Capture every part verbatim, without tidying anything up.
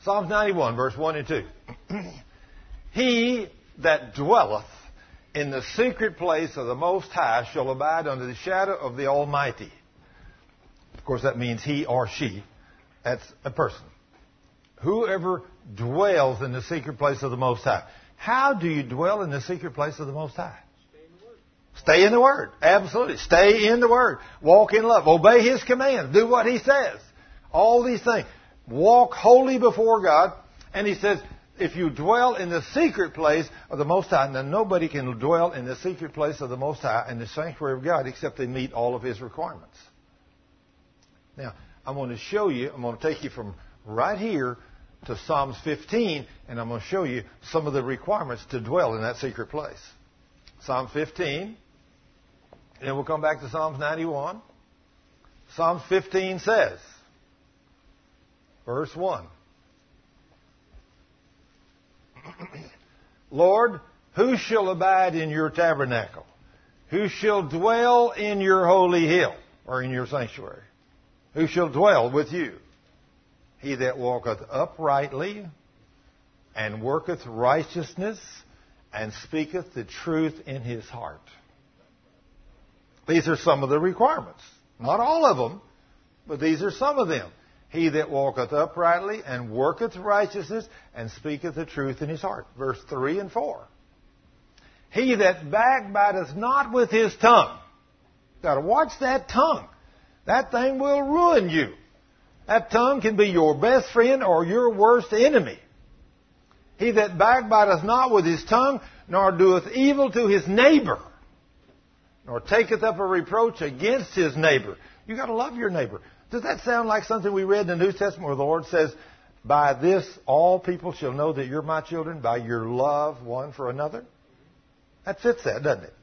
Psalms ninety-one, verse one and two. He that dwelleth in the secret place of the Most High shall abide under the shadow of the Almighty. Of course, that means he or she. That's a person. Whoever dwells in the secret place of the Most High. How do you dwell in the secret place of the Most High? Stay in the Word. Absolutely. Stay in the Word. Walk in love. Obey His commands. Do what He says. All these things. Walk holy before God. And He says, if you dwell in the secret place of the Most High, then nobody can dwell in the secret place of the Most High in the sanctuary of God except they meet all of His requirements. Now, I'm going to show you, I'm going to take you from right here to Psalms fifteen, and I'm going to show you some of the requirements to dwell in that secret place. Psalm fifteen, and then we'll come back to Psalms ninety-one. Psalms fifteen says, verse one, Lord, who shall abide in your tabernacle? Who shall dwell in your holy hill, or in your sanctuary? Who shall dwell with you? He that walketh uprightly, and worketh righteousness, and speaketh the truth in his heart. These are some of the requirements. Not all of them, but these are some of them. He that walketh uprightly, and worketh righteousness, and speaketh the truth in his heart. Verse three and four. He that backbiteth not with his tongue. Got to watch that tongue. That thing will ruin you. That tongue can be your best friend or your worst enemy. He that backbiteth not with his tongue, nor doeth evil to his neighbor, nor taketh up a reproach against his neighbor. You've got to love your neighbor. Does that sound like something we read in the New Testament where the Lord says, by this all people shall know that you're my children, by your love one for another? That fits that, doesn't it?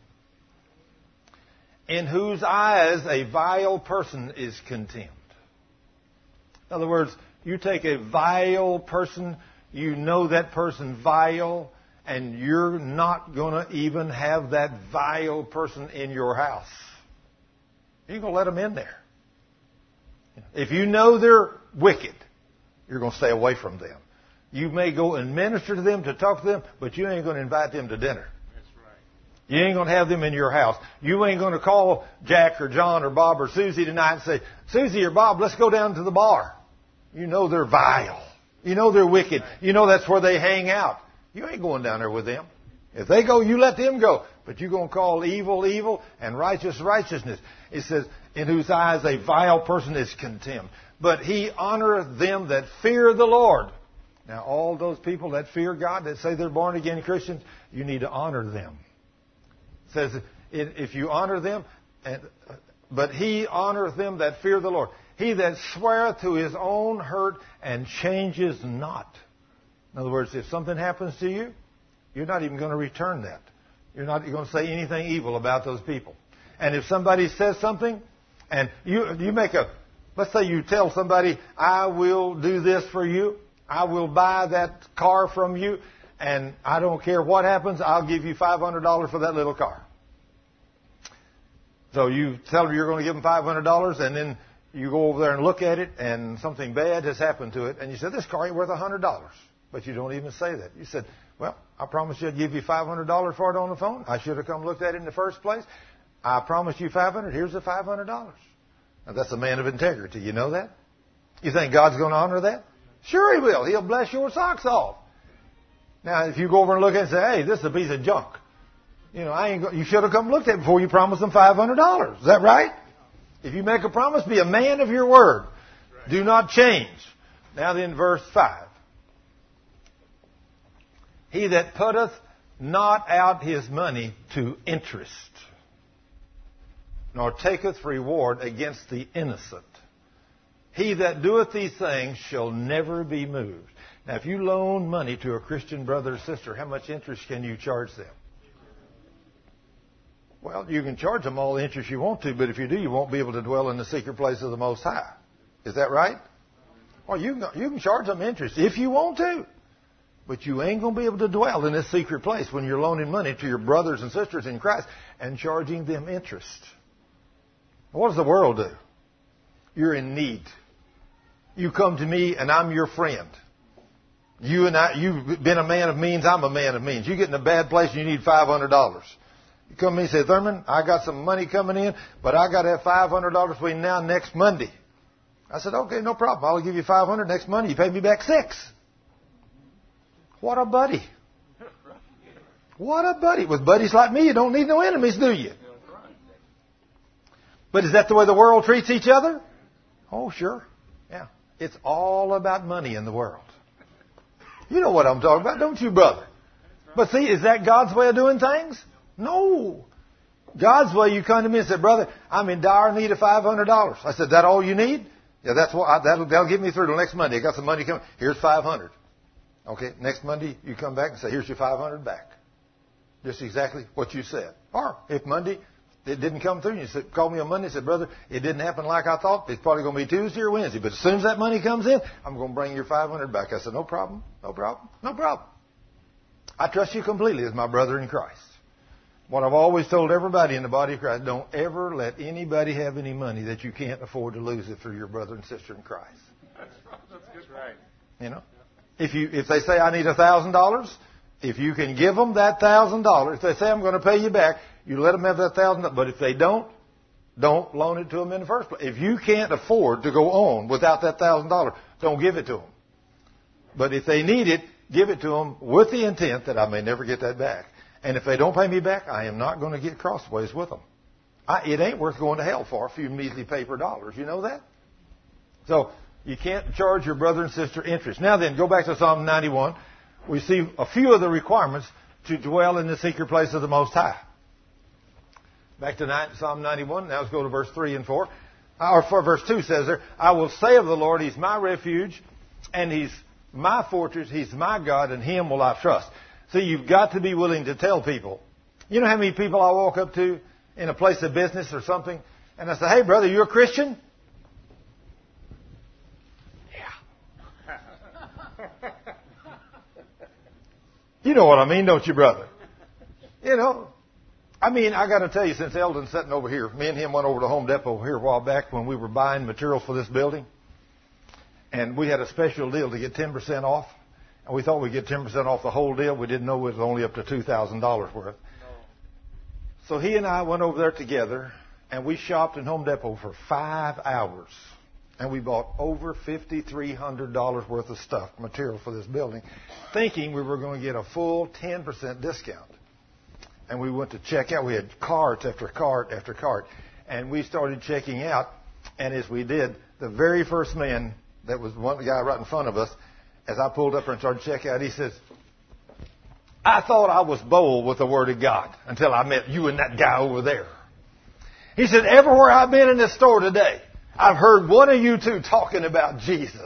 In whose eyes a vile person is contemned. In other words, you take a vile person, you know that person vile, and you're not going to even have that vile person in your house. You're going to let them in there. If you know they're wicked, you're going to stay away from them. You may go and minister to them, to talk to them, but you ain't going to invite them to dinner. That's right. You ain't going to have them in your house. You ain't going to call Jack or John or Bob or Susie tonight and say, Susie or Bob, let's go down to the bar. You know they're vile. You know they're wicked. You know that's where they hang out. You ain't going down there with them. If they go, you let them go. But you're going to call evil, evil, and righteous, righteousness. It says, in whose eyes a vile person is contemned. But he honoreth them that fear the Lord. Now, all those people that fear God, that say they're born-again Christians, you need to honor them. It says, if you honor them, but he honoreth them that fear the Lord. He that sweareth to his own hurt and changes not. In other words, if something happens to you, you're not even going to return that. You're not going to say anything evil about those people. And if somebody says something, and you you make a, let's say you tell somebody, I will do this for you, I will buy that car from you, and I don't care what happens, I'll give you five hundred dollars for that little car. So you tell them you're going to give them five hundred dollars, and then you go over there and look at it, and something bad has happened to it, and you say, this car ain't worth one hundred dollars. But you don't even say that. You said, well, I promised you I'd give you five hundred dollars for it on the phone. I should have come looked at it in the first place. I promised you five hundred dollars. Here's the five hundred dollars. Now, that's a man of integrity. You know that? You think God's going to honor that? Sure He will. He'll bless your socks off. Now, if you go over and look at it and say, hey, this is a piece of junk. You know, I ain't go- you should have come looked at it before you promised them five hundred dollars. Is that right? If you make a promise, be a man of your word. Do not change. Now then, verse five. He that putteth not out his money to interest, nor taketh reward against the innocent. He that doeth these things shall never be moved. Now, if you loan money to a Christian brother or sister, how much interest can you charge them? Well, you can charge them all the interest you want to, but if you do, you won't be able to dwell in the secret place of the Most High. Is that right? Well, you can, you can charge them interest if you want to. But you ain't going to be able to dwell in this secret place when you're loaning money to your brothers and sisters in Christ and charging them interest. What does the world do? You're in need. You come to me and I'm your friend. You and I, you've been a man of means, I'm a man of means. You get in a bad place and you need five hundred dollars. You come to me and say, Thurman, I got some money coming in, but I got to have five hundred dollars between now and next Monday. I said, okay, no problem. I'll give you five hundred dollars next Monday. You pay me back six. What a buddy. What a buddy. With buddies like me, you don't need no enemies, do you? But is that the way the world treats each other? Oh, sure. Yeah. It's all about money in the world. You know what I'm talking about, don't you, brother? But see, is that God's way of doing things? No. God's way, you come to me and say, brother, I'm in dire need of five hundred dollars. I said, that all you need? Yeah, that's what, I, that'll, that'll get me through till next Monday. I got some money coming. Here's five hundred. Okay, next Monday you come back and say, here's your five hundred back. Just exactly what you said. Or if Monday it didn't come through, you said, call me on Monday and said, brother, it didn't happen like I thought. It's probably going to be Tuesday or Wednesday. But as soon as that money comes in, I'm going to bring your five hundred back. I said, no problem, no problem, no problem. I trust you completely as my brother in Christ. What I've always told everybody in the body of Christ, don't ever let anybody have any money that you can't afford to lose it for your brother and sister in Christ. That's, that's good. Right. You know? If you if they say, I need a thousand dollars, if you can give them that thousand dollars, if they say, I'm going to pay you back, you let them have that thousand dollars. But if they don't, don't loan it to them in the first place. If you can't afford to go on without that thousand dollars, don't give it to them. But if they need it, give it to them with the intent that I may never get that back. And if they don't pay me back, I am not going to get crossways with them. I, it ain't worth going to hell for a few measly paper dollars. You know that? So you can't charge your brother and sister interest. Now then, go back to Psalm ninety-one. We see a few of the requirements to dwell in the secret place of the Most High. Back to Psalm ninety-one. Now let's go to verse three and four. Or for verse two says there, I will say of the Lord, He's my refuge, and He's my fortress. He's my God, and Him will I trust. See, you've got to be willing to tell people. You know how many people I walk up to in a place of business or something, and I say, hey, brother, you a Christian? Yeah. You know what I mean, don't you, brother? You know, I mean, I got to tell you, since Eldon's sitting over here, me and him went over to Home Depot here a while back when we were buying materials for this building, and we had a special deal to get ten percent off. And we thought we'd get ten percent off the whole deal. We didn't know it was only up to two thousand dollars worth. No. So he and I went over there together, and we shopped in Home Depot for five hours. And we bought over five thousand three hundred dollars worth of stuff, material for this building, thinking we were going to get a full ten percent discount. And we went to check out. We had cart after cart after cart. And we started checking out. And as we did, the very first man that was one the guy right in front of us, as I pulled up and started checking out, he says, I thought I was bold with the Word of God until I met you and that guy over there. He said, everywhere I've been in this store today, I've heard one of you two talking about Jesus.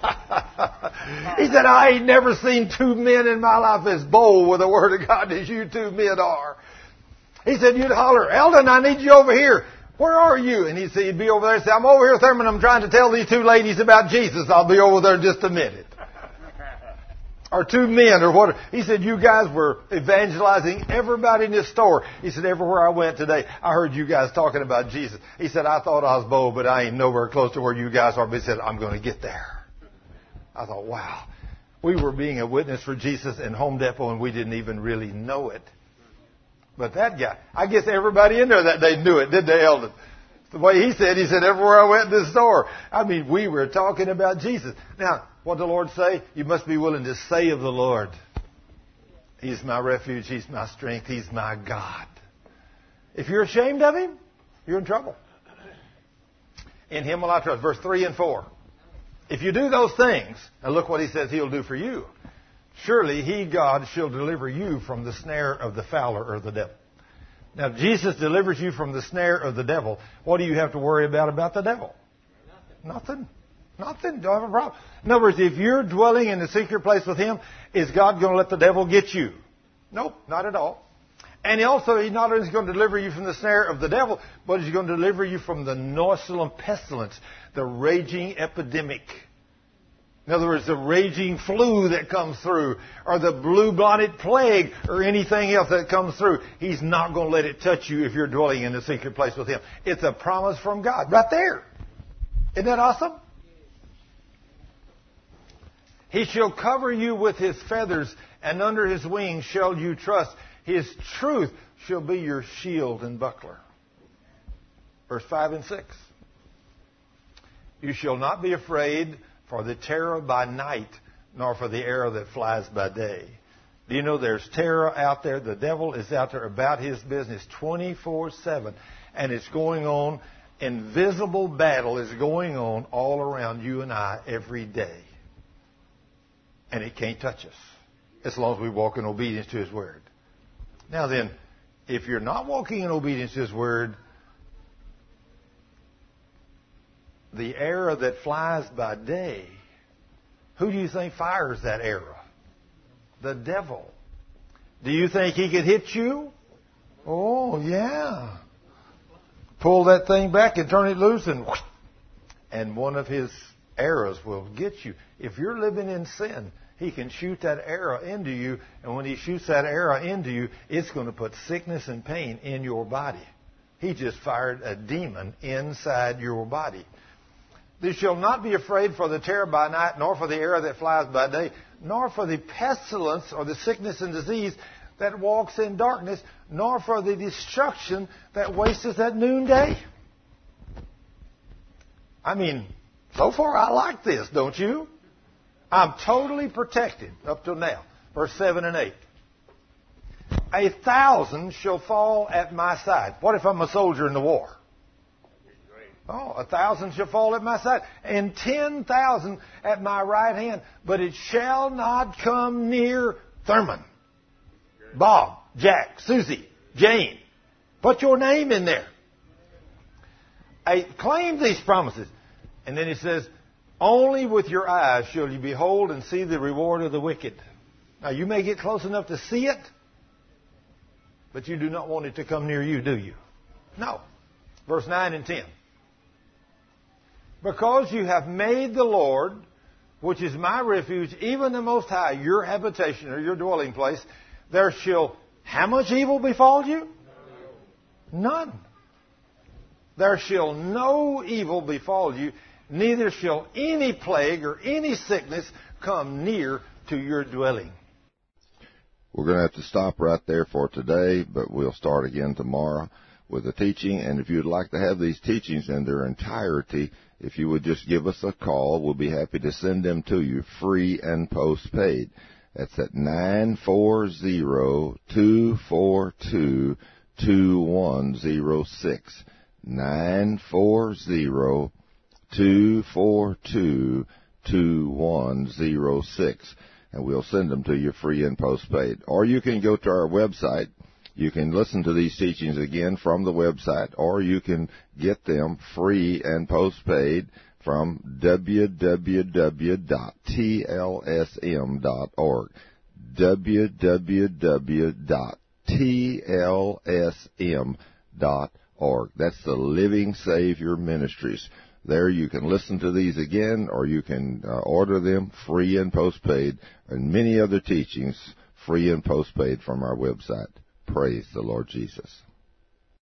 He said, I ain't never seen two men in my life as bold with the Word of God as you two men are. He said, you'd holler, Eldon, I need you over here. Where are you? And he'd say, he'd be over there and say, I'm over here, Thurman. I'm trying to tell these two ladies about Jesus. I'll be over there in just a minute. Or two men or what. He said, you guys were evangelizing everybody in this store. He said, everywhere I went today, I heard you guys talking about Jesus. He said, I thought I was bold, but I ain't nowhere close to where you guys are. But he said, I'm going to get there. I thought, wow. We were being a witness for Jesus in Home Depot, and we didn't even really know it. But that guy, I guess everybody in there that day knew it, didn't they, Eldon? The way he said, he said, everywhere I went in this store. I mean, we were talking about Jesus. Now, what did the Lord say? You must be willing to say of the Lord, He's my refuge, He's my strength, He's my God. If you're ashamed of Him, you're in trouble. In Him will I trust. Verse three and four. If you do those things, and look what He says He'll do for you. Surely He, God, shall deliver you from the snare of the fowler or the devil. Now, if Jesus delivers you from the snare of the devil, what do you have to worry about about the devil? Nothing. Nothing. Don't have a problem. In other words, if you're dwelling in the secret place with Him, is God going to let the devil get you? Nope, not at all. And he also, He's not only going to deliver you from the snare of the devil, but He's going to deliver you from the noisome pestilence, the raging epidemic. In other words, the raging flu that comes through, or the blue-blotted plague, or anything else that comes through. He's not going to let it touch you if you're dwelling in the secret place with Him. It's a promise from God, right there. Isn't that awesome? He shall cover you with his feathers, and under his wings shall you trust. His truth shall be your shield and buckler. Verse five and six. You shall not be afraid for the terror by night, nor for the arrow that flies by day. Do you know there's terror out there? The devil is out there about his business twenty-four seven. And it's going on. Invisible battle is going on all around you and I every day. And it can't touch us as long as we walk in obedience to his word. Now then, if you're not walking in obedience to his word, the arrow that flies by day, who do you think fires that arrow? The devil. Do you think he could hit you? Oh, yeah. Pull that thing back and turn it loose, and whoosh, and one of his arrows will get you. If you're living in sin, he can shoot that arrow into you, and when he shoots that arrow into you, it's going to put sickness and pain in your body. He just fired a demon inside your body. You shall not be afraid for the terror by night, nor for the arrow that flies by day, nor for the pestilence or the sickness and disease that walks in darkness, nor for the destruction that wasteth at noonday. I mean, so far I like this, don't you? I'm totally protected up till now. Verse seven and eight. A thousand shall fall at my side. What if I'm a soldier in the war? Oh, a thousand shall fall at my side, and ten thousand at my right hand, but it shall not come near Thurman, Bob, Jack, Susie, Jane. Put your name in there. I claim these promises. And then he says, only with your eyes shall you behold and see the reward of the wicked. Now, you may get close enough to see it, but you do not want it to come near you, do you? No. Verse nine and ten. Because you have made the Lord, which is my refuge, even the Most High, your habitation or your dwelling place, there shall how much evil befall you? None. There shall no evil befall you, neither shall any plague or any sickness come near to your dwelling. We're going to have to stop right there for today, but we'll start again tomorrow with the teaching. And if you'd like to have these teachings in their entirety, if you would just give us a call, we'll be happy to send them to you free and postpaid. That's at nine four zero, two four two, two one zero six. nine four zero, two four two, two one zero six. And we'll send them to you free and postpaid. Or you can go to our website. You can listen to these teachings again from the website, or you can get them free and postpaid from w w w dot t l s m dot org. w w w dot t l s m dot org. That's the Living Savior Ministries. There you can listen to these again, or you can uh, order them free and postpaid, and many other teachings free and postpaid from our website. Praise the Lord Jesus.